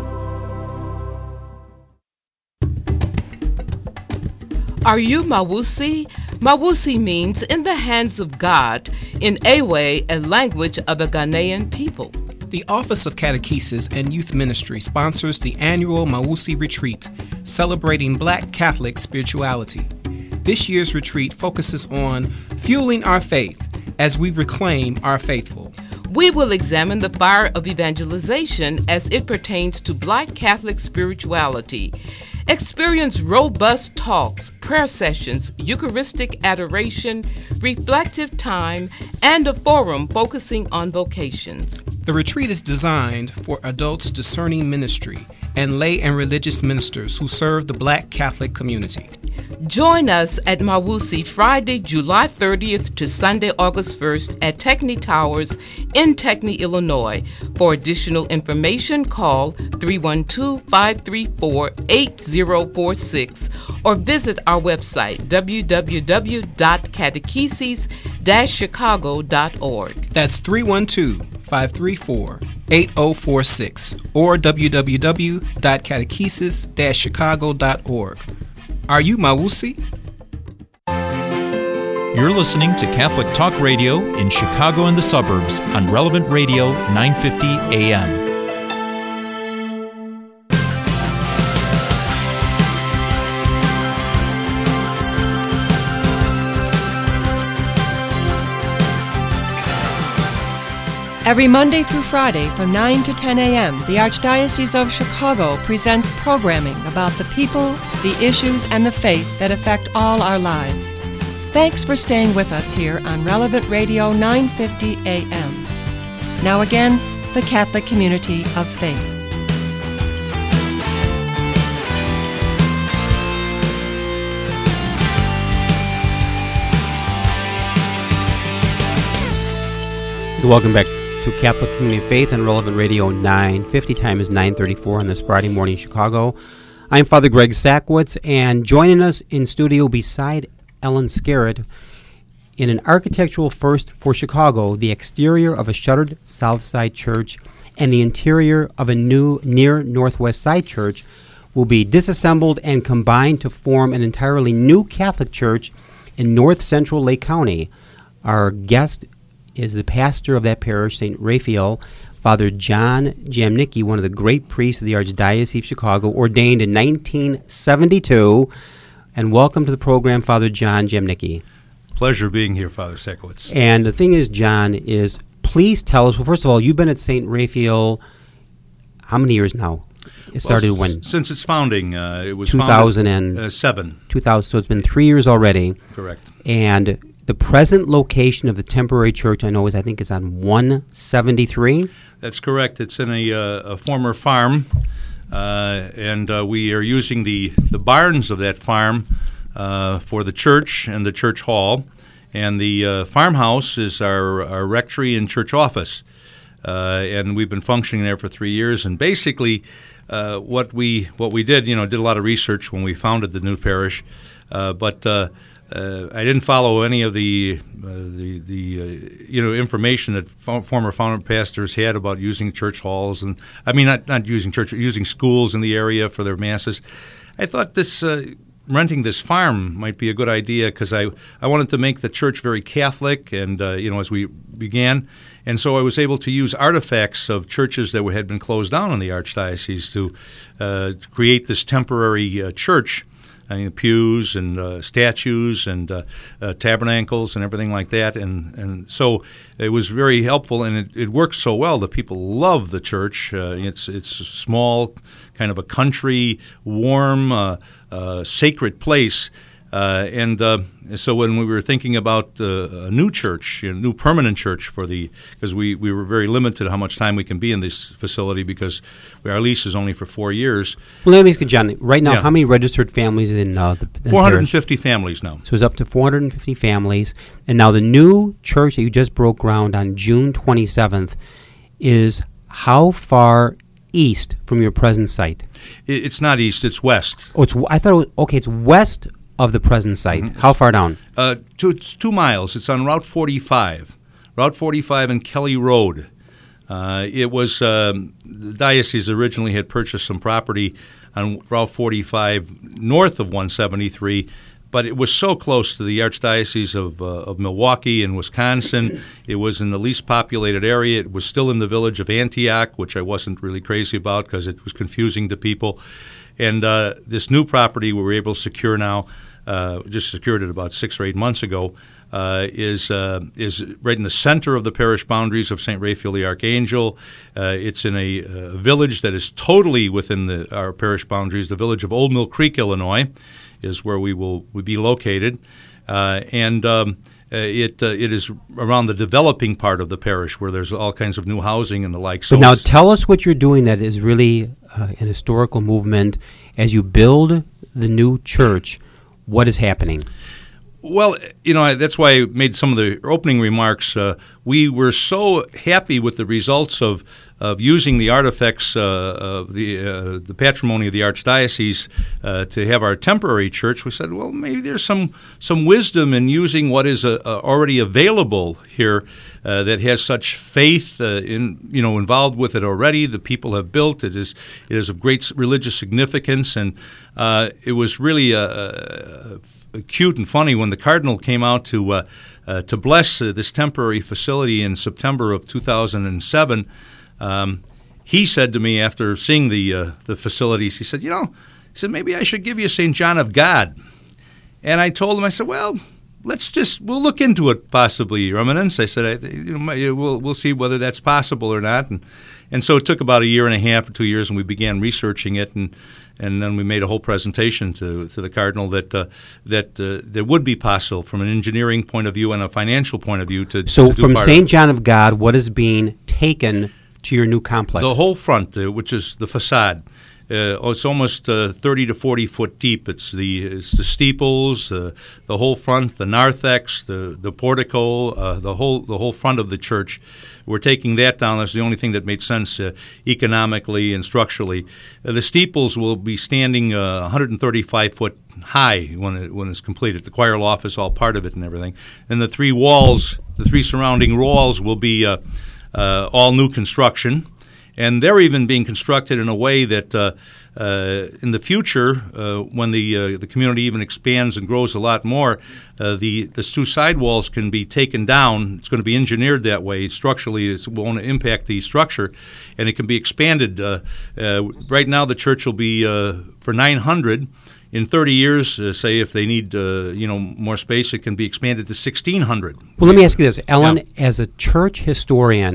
Are you Mawusi? Mawusi means in the hands of God, in Ewe, a language of the Ghanaian people. The Office of Catechesis and Youth Ministry sponsors the annual Mawusi Retreat, celebrating Black Catholic spirituality. This year's retreat focuses on fueling our faith as we reclaim our faithful. We will examine the fire of evangelization as it pertains to Black Catholic spirituality. Experience robust talks, prayer sessions, Eucharistic adoration, reflective time, and a forum focusing on vocations. The retreat is designed for adults discerning ministry and lay and religious ministers who serve the Black Catholic community. Join us at Mawusi Friday, July thirtieth to Sunday, August first at Techni Towers in Techni, Illinois. For additional information, call three one two, five three four, eight zero four six or visit our website, w w w dot catechesis dash chicago dot org. That's three one two, five three four, eight zero four six or w w w dot catechesis dash chicago dot org. Are you Mawusi? You're listening to Catholic Talk Radio in Chicago and the suburbs on Relevant Radio nine fifty A M. Every Monday through Friday from nine to ten a.m., the Archdiocese of Chicago presents programming about the people, the issues, and the faith that affect all our lives. Thanks for staying with us here on Relevant Radio nine fifty A M. Now again, the Catholic Community of Faith. Welcome back to Catholic Community of Faith on Relevant Radio nine fifty. Time is nine thirty-four on this Friday morning in Chicago. I'm Father Greg Sakowicz, and joining us in studio beside Ellen Scarrett in an architectural first for Chicago, the exterior of a shuttered South Side church and the interior of a new near Northwest Side church will be disassembled and combined to form an entirely new Catholic church in North Central Lake County. Our guest is the pastor of that parish, Saint Raphael, Father John Jamnicki, one of the great priests of the Archdiocese of Chicago, ordained in nineteen seventy-two. And welcome to the program, Father John Jamnicki. Pleasure being here, Father Sakowicz. And the thing is, John, is please tell us, well, first of all, you've been at Saint Raphael how many years now? It started well, when? Since its founding, uh, it was two thousand seven. two thousand, so it's been three years already. Correct. And the present location of the temporary church, I know, is I think is on one seventy-three. That's correct. It's in a, uh, a former farm, uh, and uh, we are using the, the barns of that farm uh, for the church and the church hall. And the uh, farmhouse is our, our rectory and church office. Uh, and we've been functioning there for three years. And basically, uh, what we what we did, you know, did a lot of research when we founded the new parish. Uh, but uh, uh, I didn't follow any of the uh, the the uh, you know information that f- former founder pastors had about using church halls, and I mean not not using church, using schools in the area for their masses. I thought this. Uh, renting this farm might be a good idea because I, I wanted to make the church very Catholic, and uh, you know as we began, and so I was able to use artifacts of churches that had been closed down in the Archdiocese to uh, create this temporary uh, church. I mean, pews and uh, statues and uh, uh, tabernacles and everything like that, and and so it was very helpful, and it, it worked so well that people love the church. Uh, it's it's small, kind of a country, warm, uh, uh, sacred place. Uh, and uh, so when we were thinking about uh, a new church, a new permanent church for the, because we, we were very limited how much time we can be in this facility because our lease is only for four years. Well, let me ask you, John, right now, Yeah. how many registered families in uh, the in four hundred parish? fifty families now. So it's up to four hundred fifty families. And now the new church that you just broke ground on June twenty-seventh is how far east from your present site? It, it's not east, it's west. Oh, it's I thought it was, okay, it's west of the present site. Mm-hmm. How far down? Uh, two, it's two miles. It's on Route forty-five. Route forty-five and Kelly Road. Uh, it was, um, the diocese originally had purchased some property on Route forty-five north of one seventy-three, but it was so close to the Archdiocese of, uh, of Milwaukee and Wisconsin. It was in the least populated area. It was still in the village of Antioch, which I wasn't really crazy about because it was confusing to people. And uh, this new property we were able to secure now, uh, just secured it about six or eight months ago, uh, is uh, is right in the center of the parish boundaries of Saint Raphael the Archangel. Uh, it's in a uh, village that is totally within the, our parish boundaries. The village of Old Mill Creek, Illinois, is where we will we be located, uh, and um, uh, it uh, it is around the developing part of the parish where there's all kinds of new housing and the like. So but now tell us what you're doing that is really uh, an historical movement. As you build the new church, what is happening? Well, you know, that's why I made some of the opening remarks. Uh, we were so happy with the results of of using the artifacts uh, of the uh, the patrimony of the Archdiocese uh, to have our temporary church. We said, well, maybe there's some some wisdom in using what is uh, uh, already available here uh, that has such faith uh, in you know involved with it already. The people have built it is it is of great religious significance, and uh, it was really uh, uh, cute and funny when the Cardinal came out to uh, uh, to bless uh, this temporary facility in September of two thousand seven. Um, he said to me after seeing the uh, the facilities, he said, you know, he said, maybe I should give you Saint John of God. And I told him, I said, well, let's just, we'll look into it possibly, Your Eminence. I said, I, you know, we'll we'll see whether that's possible or not. And and so it took about a year and a half or two years, and we began researching it, and and then we made a whole presentation to to the Cardinal that uh, that uh, that would be possible from an engineering point of view and a financial point of view to, So to do from part Saint John of God, what is being taken to your new complex? The whole front, uh, which is the facade, uh, it's almost uh, thirty to forty foot deep. It's the it's the steeples, uh, the whole front, the narthex, the the portico, uh, the whole the whole front of the church. We're taking that down. That's the only thing that made sense uh, economically and structurally. Uh, the steeples will be standing uh, one hundred thirty-five foot high when it, when it's completed. The choir loft is all part of it and everything. And the three walls, the three surrounding walls, will be Uh, Uh, all new construction, and they're even being constructed in a way that uh, uh, in the future, uh, when the uh, the community even expands and grows a lot more, uh, the the two side walls can be taken down. It's going to be engineered that way. Structurally, it won't impact the structure, and it can be expanded. Uh, uh, right now, the church will be uh, for nine hundred. In thirty years, uh, say if they need uh, you know more space, it can be expanded to sixteen hundred. Well, let me ask you this, Ellen. Yeah. As a church historian,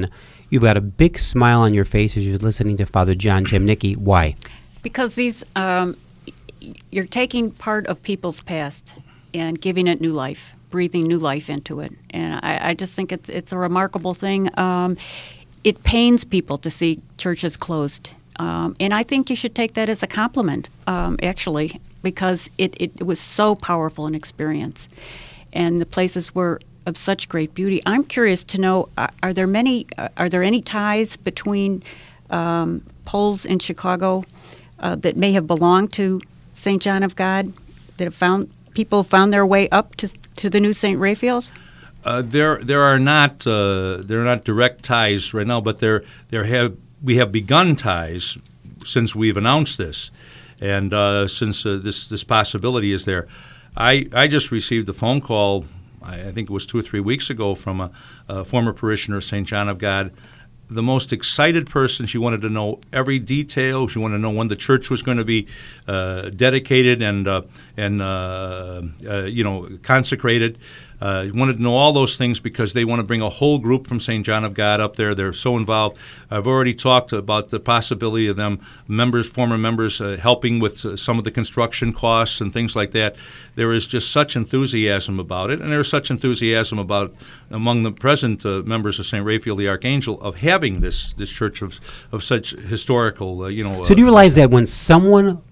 You've got a big smile on your face as you're listening to Father John Jamnicki. Why? Because these, um, you're taking part of people's past and giving it new life, breathing new life into it. And I, I just think it's it's a remarkable thing. Um, it pains people to see churches closed. Um, and I think you should take that as a compliment, um, actually, because it, it was so powerful an experience. And the places were of such great beauty. I'm curious to know, uh, are there many, uh, are there any ties between um, Poles in Chicago uh, that may have belonged to Saint John of God, that have found, people found their way up to to the new Saint Raphael's? Uh, there there are not uh, there are not direct ties right now, but there there have we have begun ties since we've announced this, and uh, since uh, this this possibility is there. I, I just received a phone call, I think it was two or three weeks ago, from a, a former parishioner of Saint John of God. The most excited person. She wanted to know every detail. She wanted to know when the church was going to be uh, dedicated and uh, and uh, uh, you know consecrated. Uh, wanted to know all those things because they want to bring a whole group from Saint John of God up there. They're so involved. I've already talked about the possibility of them, members, former members, uh, helping with uh, some of the construction costs and things like that. There is just such enthusiasm about it, and there's such enthusiasm about among the present uh, members of Saint Raphael the Archangel of having this this church of of such historical, uh, you know. So do you realize that when someone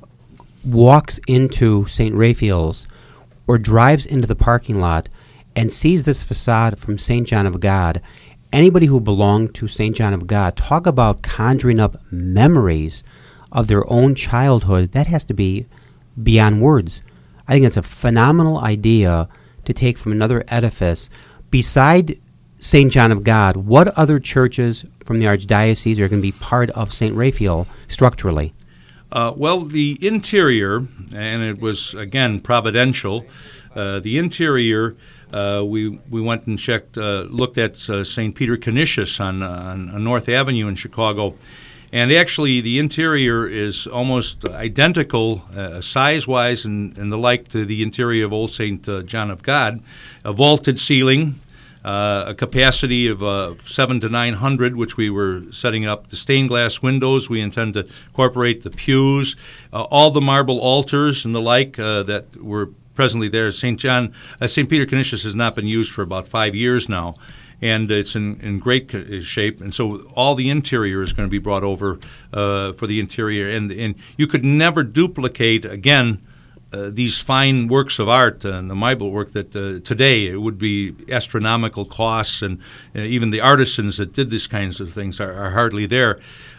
walks into Saint Raphael's or drives into the parking lot and sees this facade from Saint John of God, anybody who belonged to Saint John of God, talk about conjuring up memories of their own childhood, that has to be beyond words. I think it's a phenomenal idea to take from another edifice. Beside Saint John of God, what other churches from the Archdiocese are going to be part of Saint Raphael structurally? Uh, well, the interior, and it was, again, providential, uh, the interior, uh, we we went and checked, uh, looked at uh, Saint Peter Canisius on, on, on North Avenue in Chicago, and actually the interior is almost identical, uh, size-wise and, and the like, to the interior of Old Saint uh, John of God, a vaulted ceiling, Uh, a capacity of uh, seven to nine hundred, which we were setting up. The stained glass windows, we intend to incorporate the pews, uh, all the marble altars and the like uh, that were presently there. Saint John, uh, Saint Peter Canisius has not been used for about five years now, and it's in, in great shape. And so all the interior is going to be brought over uh, for the interior, and and you could never duplicate again. Uh, these fine works of art and the Bible work that uh, today it would be astronomical costs, and uh, even the artisans that did these kinds of things are, are hardly there.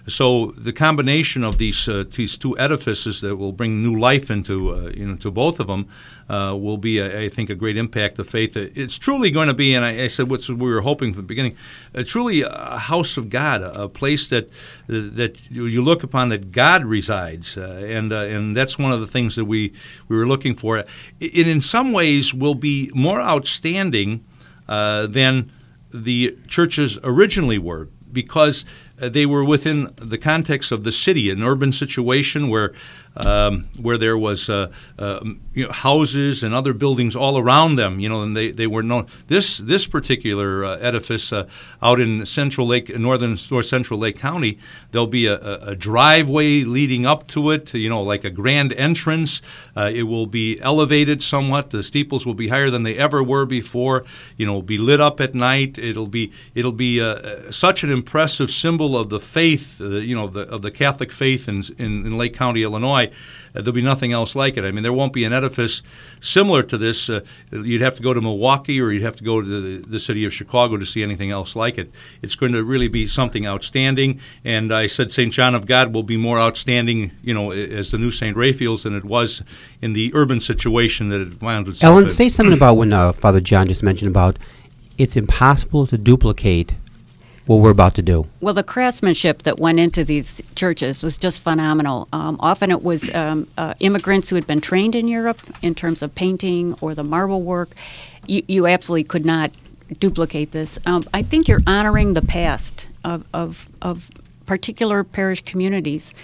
So the combination of these uh, these two edifices that will bring new life into uh, you know to both of them uh, will be, a, I think, a great impact of faith. It's truly going to be, and I, I said what we were hoping from the beginning, uh, truly a house of God, a, a place that uh, that you look upon that God resides, uh, and uh, and that's one of the things that we we were looking for. It in some ways will be more outstanding uh, than the churches originally were, because Uh, they were within the context of the city, an urban situation where um, where there was uh, uh, you know, houses and other buildings all around them, you know, and they, they were known. This this particular uh, edifice uh, out in Central Lake, northern North Central Lake County, there'll be a, a driveway leading up to it, you know, like a grand entrance. Uh, it will be elevated somewhat. The steeples will be higher than they ever were before. You know, be lit up at night. It'll be it'll be uh, such an impressive symbol of the faith, uh, you know, the, of the Catholic faith in, in, in Lake County, Illinois. Uh, there'll be nothing else like it. I mean, there won't be an edifice similar to this. Uh, you'd have to go to Milwaukee, or you'd have to go to the, the city of Chicago to see anything else like it. It's going to really be something outstanding. And I said Saint John of God will be more outstanding, you know, as the new Saint Raphael's than it was in the urban situation that it found itself Ellen, in. say something about when uh, Father John just mentioned about it's impossible to duplicate what we're about to do. Well, the craftsmanship that went into these churches was just phenomenal. Um, often it was um, uh, immigrants who had been trained in Europe in terms of painting or the marble work. You, you absolutely could not duplicate this. Um, I think you're honoring the past of, of, of particular parish communities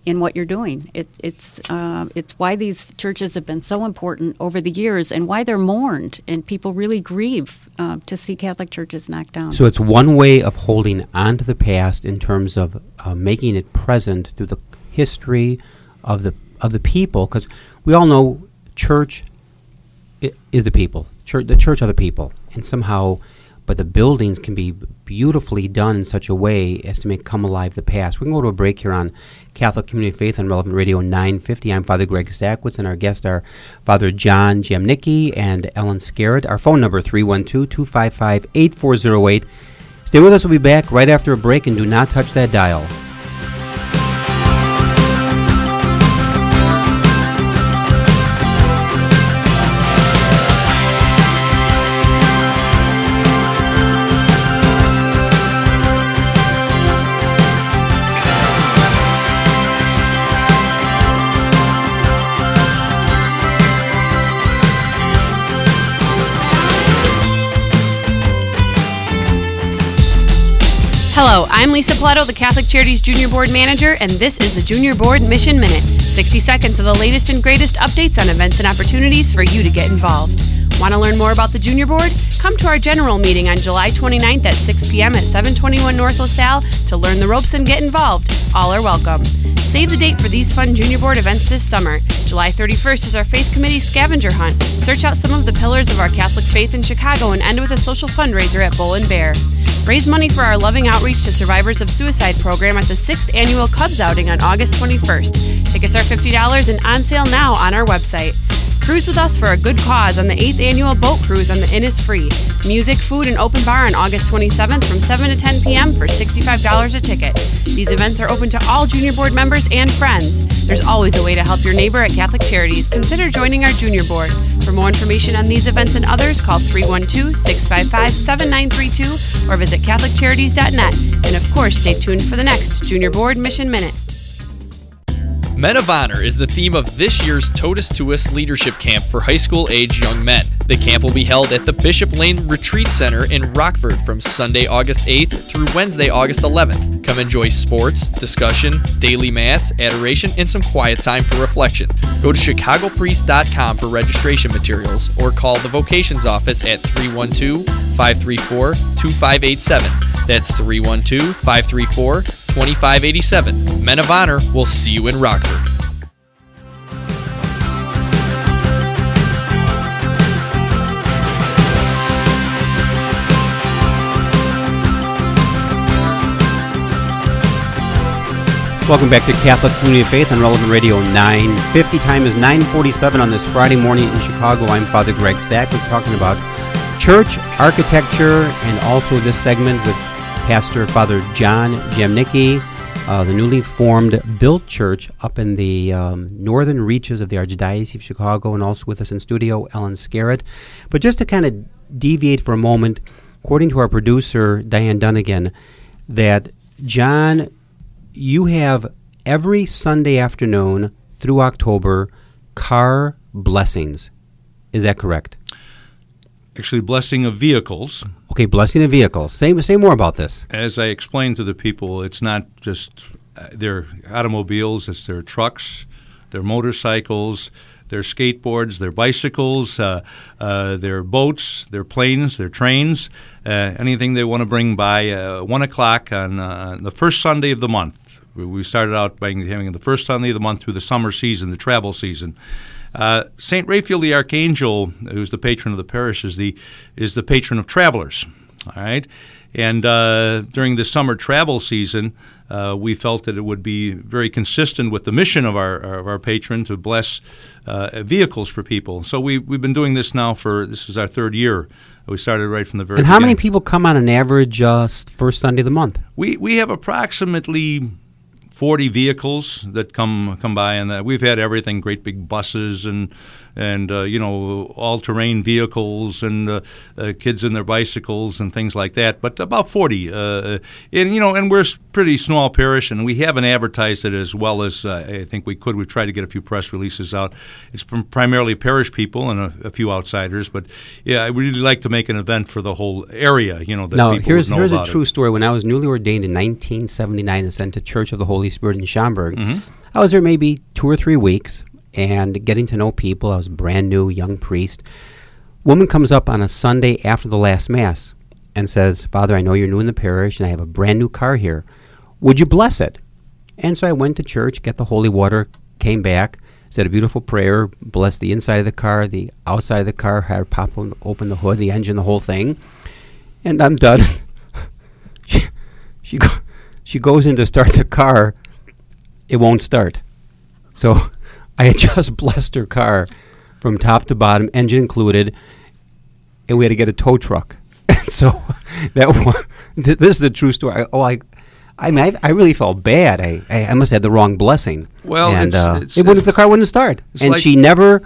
in what you're doing. It, it's uh, it's why these churches have been so important over the years, and why they're mourned, and people really grieve uh, to see Catholic churches knocked down. So it's one way of holding on to the past in terms of uh, making it present through the history of the of the people, because we all know church i- is the people. Church, the church are the people, and somehow. But the buildings can be beautifully done in such a way as to make come alive the past. We can go to a break here on Catholic Community Faith on Relevant Radio nine fifty. I'm Father Greg Sackwitz, and our guests are Father John Jamnicki and Ellen Scarrett. Our phone number, three one two, two five five, eight four zero eight. Stay with us. We'll be back right after a break, and do not touch that dial. Hello, I'm Lisa Paletto, the Catholic Charities Junior Board Manager, and this is the Junior Board Mission Minute. sixty seconds of the latest and greatest updates on events and opportunities for you to get involved. Want to learn more about the Junior Board? Come to our general meeting on July twenty-ninth at six p.m. at seven twenty-one North LaSalle to learn the ropes and get involved. All are welcome. Save the date for these fun Junior Board events this summer. July thirty-first is our Faith Committee scavenger hunt. Search out some of the pillars of our Catholic faith in Chicago and end with a social fundraiser at Bull and Bear. Raise money for our loving outreach to survivors of suicide program at the sixth Annual Cubs Outing on August twenty-first. Tickets are fifty dollars and on sale now on our website. Cruise with us for a good cause on the eighth Annual Boat Cruise on the Innisfree. Music, food, and open bar on August twenty-seventh from seven to ten p.m. for sixty-five dollars a ticket. These events are open to all Junior Board members and friends. There's always a way to help your neighbor at Catholic Charities. Consider joining our Junior Board. For more information on these events and others, call three one two, six five five, seven nine three two or visit catholic charities dot net. And of course, stay tuned for the next Junior Board Mission Minute. Men of Honor is the theme of this year's Totus Tuus Leadership Camp for high school-age young men. The camp will be held at the Bishop Lane Retreat Center in Rockford from Sunday, August eighth through Wednesday, August eleventh. Come enjoy sports, discussion, daily mass, adoration, and some quiet time for reflection. Go to chicago priest dot com for registration materials or call the vocations office at three one two, five three four, two five eight seven. That's three one two, five three four, two five eight seven. Men of Honor will see you in Rockford. Welcome back to Catholic Community of Faith on Relevant Radio nine fifty. Time is nine forty-seven on this Friday morning in Chicago. I'm Father Greg Sackwitz talking about church architecture and also this segment with Pastor Father John Jamnicki, uh, the newly formed built church up in the um, northern reaches of the Archdiocese of Chicago, and also with us in studio, Ellen Scarrett. But just to kind of deviate for a moment, according to our producer, Diane Dunnigan, that John, you have every Sunday afternoon through October car blessings. Is that correct? Actually, blessing of vehicles. Okay, blessing of vehicles. Say, say more about this. As I explained to the people, it's not just uh, their automobiles, it's their trucks, their motorcycles, their skateboards, their bicycles, uh, uh, their boats, their planes, their trains, uh, anything they want to bring by uh, one o'clock on uh, the first Sunday of the month. We started out by having the first Sunday of the month through the summer season, the travel season. Uh, Saint Raphael the Archangel, who's the patron of the parish, is the is the patron of travelers. All right, and uh, during the summer travel season, uh, we felt that it would be very consistent with the mission of our of our patron to bless uh, vehicles for people. So we we've been doing this now for this is our third year. We started right from the very. And how beginning. many people come on an average uh, first Sunday of the month? We we have approximately forty vehicles that come come by, and uh, we've had everything: great big buses and and uh, you know all-terrain vehicles and uh, uh, kids in their bicycles and things like that. But about forty, uh, and you know, and we're a pretty small parish, and we haven't advertised it as well as uh, I think we could. We've tried to get a few press releases out. It's primarily parish people and a, a few outsiders, but yeah, I really like to make an event for the whole area. You know, that now people here's would know here's a about true it. story. When I was newly ordained in nineteen seventy-nine and sent to Church of the Holy Spirit in Schaumburg, Mm-hmm. I was there maybe two or three weeks and getting to know people. I was a brand new young priest. Woman comes up on a Sunday after the last Mass and says, "Father, I know you're new in the parish and I have a brand new car here. Would you bless it?" And so I went to church, got the holy water, came back, said a beautiful prayer, blessed the inside of the car, the outside of the car, had her pop open the hood, the engine, the whole thing. And I'm done. she she, go, she goes in to start the car. It won't start. So I had just blessed her car from top to bottom, engine included, and we had to get a tow truck. So that one, th- this is a true story. I, oh, I, I mean, I, I really felt bad. I, I, I must have had the wrong blessing. Well, and it's, uh, it's, it wouldn't, the car wouldn't start, and like she never.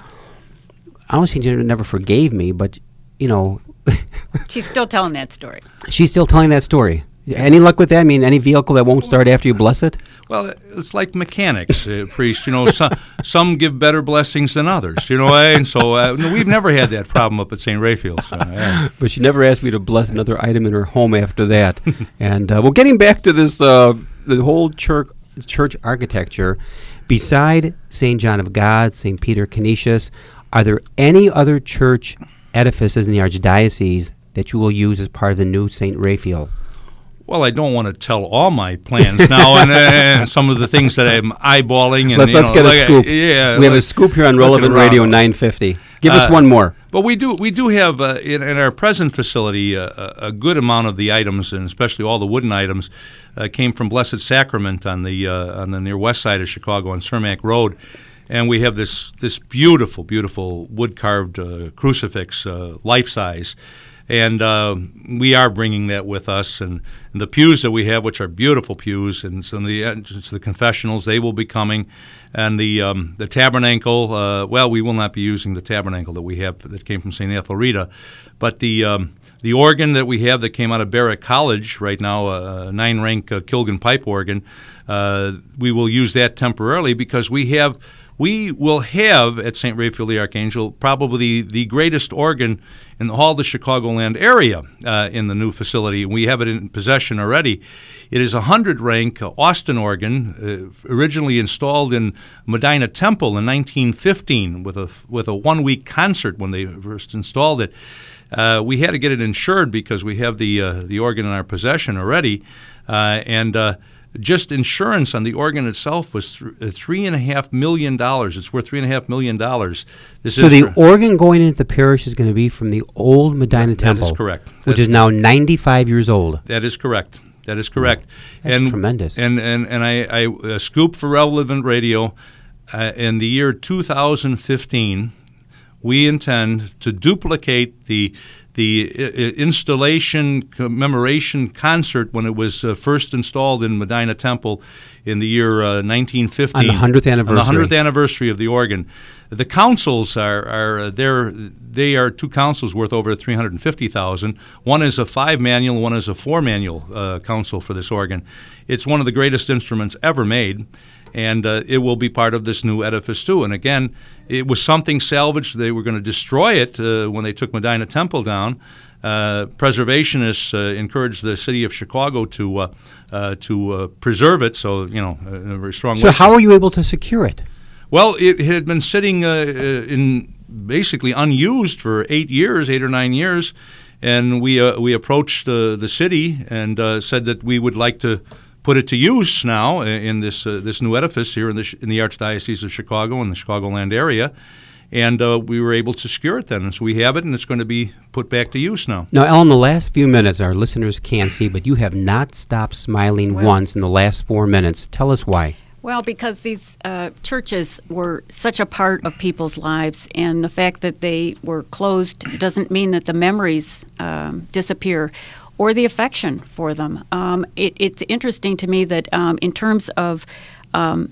I don't think she never forgave me, but you know, she's still telling that story. She's still telling that story. Any luck with that? I mean, any vehicle that won't start after you bless it? Well, it's like mechanics, uh, priest. You know, some, some give better blessings than others. You know, and so uh, no, we've never had that problem up at Saint Raphael's. So, yeah. But she never asked me to bless another item in her home after that. And uh, well, getting back to this, uh, the whole church church architecture. Beside Saint John of God, Saint Peter Canisius, are there any other church edifices in the archdiocese that you will use as part of the new Saint Raphael? Well, I don't want to tell all my plans now, and, and some of the things that I'm eyeballing. And let's you let's know, get a like scoop. I, yeah, we have like, a scoop here on Relevant Radio nine fifty. Give uh, us one more. But we do we do have uh, in, in our present facility uh, a good amount of the items, and especially all the wooden items, uh, came from Blessed Sacrament on the uh, on the near west side of Chicago on Cermak Road. And we have this this beautiful, beautiful wood carved uh, crucifix, uh, life size. And uh, we are bringing that with us, and, and the pews that we have, which are beautiful pews, and some of the entrance to the confessionals, they will be coming, and the um, the tabernacle. Uh, well, we will not be using the tabernacle that we have that came from Saint Ethelreda, but the um, the organ that we have that came out of Barrett College right now, a nine rank uh, Kilgan pipe organ. Uh, we will use that temporarily because we have. We will have at Saint Raphael the Archangel probably the greatest organ in all the Chicagoland area uh, in the new facility. We have it in possession already. It is a hundred rank Austin organ, uh, originally installed in Medina Temple in nineteen fifteen with a with a one week concert when they first installed it. Uh, we had to get it insured because we have the uh, the organ in our possession already, uh, and. Uh, Just insurance on the organ itself was th- three and a half million dollars. It's worth three and a half million dollars. This so the organ going into the parish is going to be from the old Medina that, Temple. That is correct. Which That's is now ninety-five years old. That is correct. That is correct. That's and, tremendous. And and and I, I uh, scoop for Relevant Radio. Uh, in the year two thousand fifteen, we intend to duplicate the. The installation commemoration concert when it was uh, first installed in Medina Temple in the year uh, nineteen fifteen. On the hundredth anniversary. On the hundredth anniversary of the organ. The councils are are there. They are two councils worth over three hundred fifty thousand. One is a five manual, one is a four manual uh, council for this organ. It's one of the greatest instruments ever made. And uh, it will be part of this new edifice, too. And again, it was something salvaged. They were going to destroy it uh, when they took Medina Temple down. Uh, preservationists uh, encouraged the city of Chicago to uh, uh, to uh, preserve it, so, you know, in a very strong way. So how are you able to secure it? Well, it had been sitting uh, in basically unused for eight years, eight or nine years. And we, uh, we approached uh, the city and uh, said that we would like to put it to use now in this uh, this new edifice here in the in the Archdiocese of Chicago and the Chicagoland area, and uh, we were able to secure it then. And so we have it, and it's going to be put back to use now. Now, Ellen, the last few minutes, our listeners can't see, but you have not stopped smiling well, once in the last four minutes. Tell us why. Well, because these uh, churches were such a part of people's lives, and the fact that they were closed doesn't mean that the memories um, disappear or the affection for them. Um, it, it's interesting to me that um, in terms of um,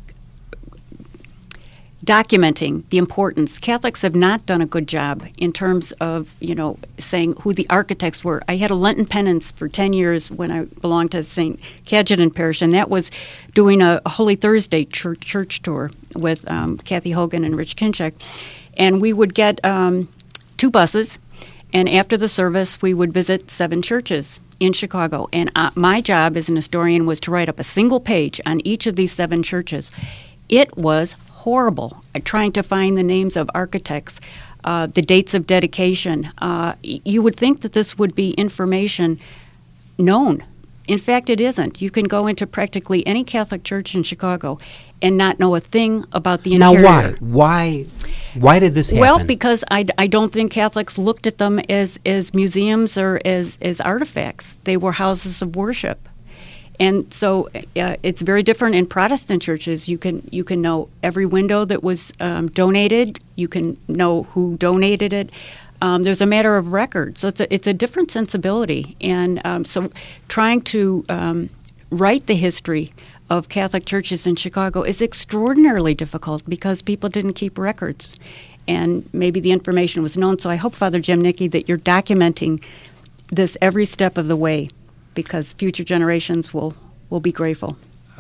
documenting the importance, Catholics have not done a good job in terms of, you know, saying who the architects were. I had a Lenten penance for ten years when I belonged to Saint Cajetan Parish, and that was doing a, a Holy Thursday church, church tour with um, Kathy Hogan and Rich Kinchek. And we would get um, two buses, And after the service, we would visit seven churches in Chicago. And uh, my job as an historian was to write up a single page on each of these seven churches. It was horrible, uh, trying to find the names of architects, uh, the dates of dedication. Uh, you would think that this would be information known. In fact, it isn't. You can go into practically any Catholic church in Chicago and not know a thing about the interior. Now, why? Why? Why did this happen? Well, because I, I don't think Catholics looked at them as, as museums or as, as artifacts. They were houses of worship. And so uh, it's very different in Protestant churches. You can you can know every window that was um, donated. You can know who donated it. Um, there's a matter of record. So it's a, it's a different sensibility. And um, so trying to um, write the history of Catholic churches in Chicago is extraordinarily difficult because people didn't keep records. And maybe the information was known. So I hope, Father Jemnicki, that you're documenting this every step of the way, because future generations will, will be grateful.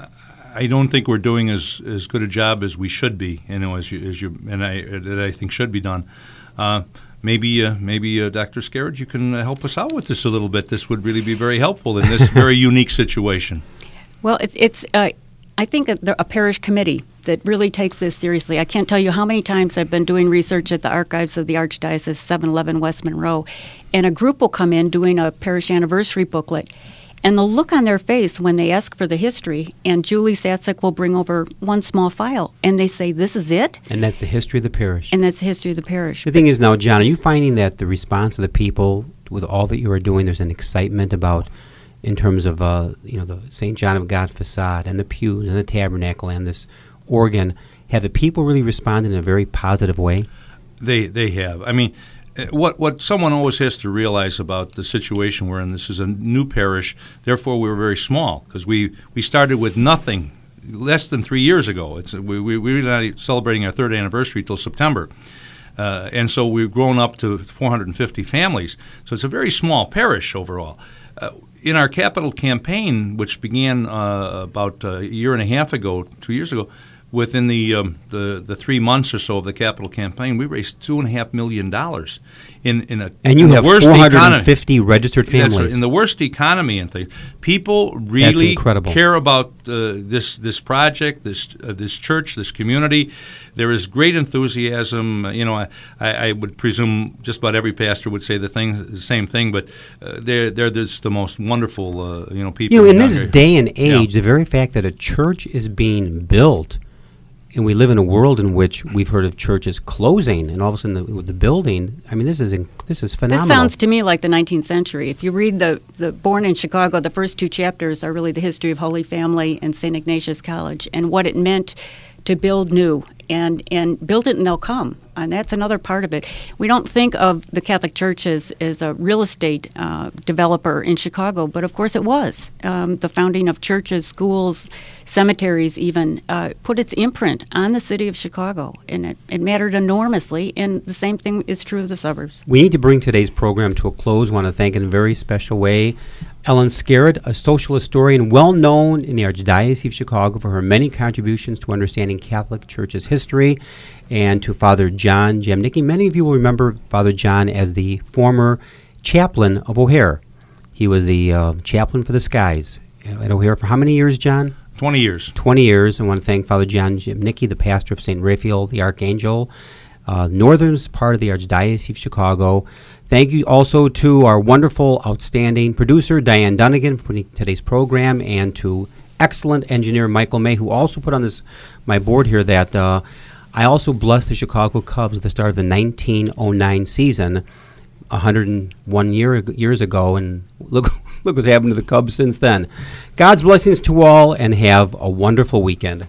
I don't think we're doing as, as good a job as we should be, you know, as you, as you and I that I think should be done. Uh, maybe, uh, maybe uh, Doctor Skerridge, you can uh, help us out with this a little bit. This would really be very helpful in this very unique situation. Well, it, it's uh, I think a, a parish committee that really takes this seriously. I can't tell you how many times I've been doing research at the archives of the Archdiocese, seven eleven West Monroe, and a group will come in doing a parish anniversary booklet, and the look on their face when they ask for the history, and Julie Satsik will bring over one small file, and they say, this is it? And that's the history of the parish. And that's the history of the parish. The thing is now, John, are you finding that the response of the people with all that you are doing, there's an excitement about, in terms of, uh, you know, the Saint John of God facade and the pews and the tabernacle and this organ, have the people really responded in a very positive way? They they have. I mean, what what someone always has to realize about the situation we're in, this is a new parish, therefore we were very small, because we, we started with nothing less than three years ago. It's we, we, we're not celebrating our third anniversary till September. Uh, and so we've grown up to four hundred fifty families. So it's a very small parish overall. Uh, in our capital campaign, which began uh, about a year and a half ago, two years ago, within the, um, the the three months or so of the capital campaign, we raised two and a half million dollars in in a and you in have the worst four hundred fifty economy. registered families. Right, in the worst economy and things. People really care about uh, this this project, this uh, this church, this community. There is great enthusiasm. You know, I, I would presume just about every pastor would say the thing, the same thing. But uh, they're they're just the most wonderful, uh, you know, people. You know, in this here. day and age, yeah. the very fact that a church is being built. And we live in a world in which we've heard of churches closing, and all of a sudden the, with the building. I mean, this is in, this is phenomenal. This sounds to me like the nineteenth century. If you read the, the Born in Chicago, the first two chapters are really the history of Holy Family and Saint Ignatius College and what it meant to build new and, and build it and they'll come. And that's another part of it. We don't think of the Catholic Church as, as a real estate uh, developer in Chicago, but of course it was. Um, the founding of churches, schools, cemeteries even, uh, put its imprint on the city of Chicago, and it, it mattered enormously, and the same thing is true of the suburbs. We need to bring today's program to a close. I want to thank in a very special way Ellen Skerritt, a social historian well known in the Archdiocese of Chicago for her many contributions to understanding Catholic Church's history, and to Father John Jemnicki. Many of you will remember Father John as the former chaplain of O'Hare. He was the uh, chaplain for the skies at O'Hare for how many years, John? Twenty years. Twenty years. I want to thank Father John Jemnicki, the pastor of Saint Raphael the Archangel, uh, northern part of the Archdiocese of Chicago. Thank you also to our wonderful, outstanding producer, Diane Dunnigan, for putting today's program, and to excellent engineer Michael May, who also put on this my board here that uh, I also blessed the Chicago Cubs at the start of the nineteen oh nine season, one hundred one year, years ago, and look, look what's happened to the Cubs since then. God's blessings to all, and have a wonderful weekend.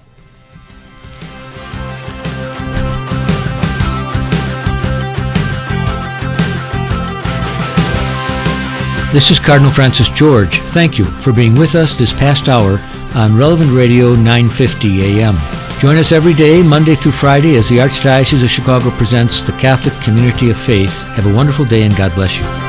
This is Cardinal Francis George. Thank you for being with us this past hour on Relevant Radio nine fifty A M. Join us every day, Monday through Friday, as the Archdiocese of Chicago presents the Catholic Community of Faith. Have a wonderful day, and God bless you.